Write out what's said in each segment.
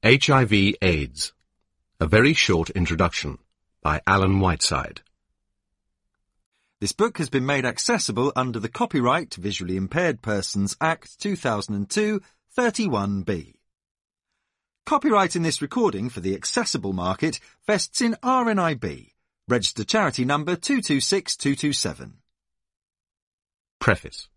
HIV/AIDS. A Very Short Introduction by Alan Whiteside. This book has been made accessible under the Copyright to Visually Impaired Persons Act 2002, 31B. Copyright in this recording for the accessible market vests in RNIB, registered charity number 226227. Preface.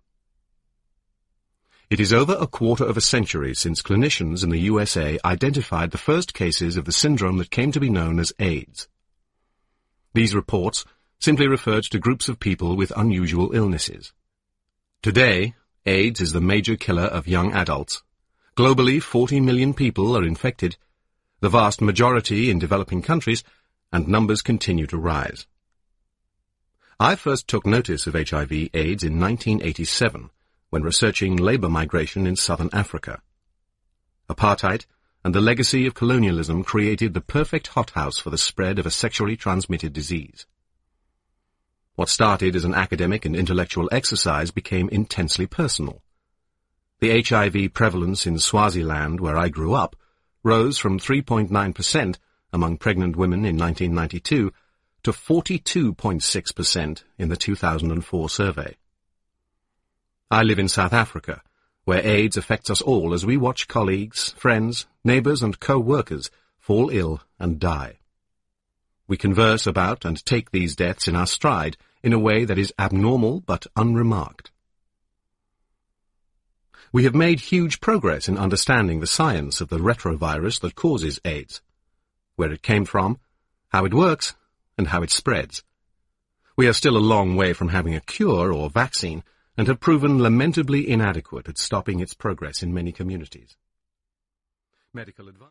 It is over a quarter of a century since clinicians in the USA identified the first cases of the syndrome that came to be known as AIDS. These reports simply referred to groups of people with unusual illnesses. Today, AIDS is the major killer of young adults. Globally, 40 million people are infected, the vast majority in developing countries, and numbers continue to rise. I first took notice of HIV/AIDS in 1987, when researching labour migration in southern Africa. Apartheid and the legacy of colonialism created the perfect hothouse for the spread of a sexually transmitted disease. What started as an academic and intellectual exercise became intensely personal. The HIV prevalence in Swaziland, where I grew up, rose from 3.9% among pregnant women in 1992 to 42.6% in the 2004 survey. I live in South Africa, where AIDS affects us all as we watch colleagues, friends, neighbours and co-workers fall ill and die. We converse about and take these deaths in our stride in a way that is abnormal but unremarked. We have made huge progress in understanding the science of the retrovirus that causes AIDS, where it came from, how it works, and how it spreads. We are still a long way from having a cure or vaccine, and have proven lamentably inadequate at stopping its progress in many communities. Medical advice.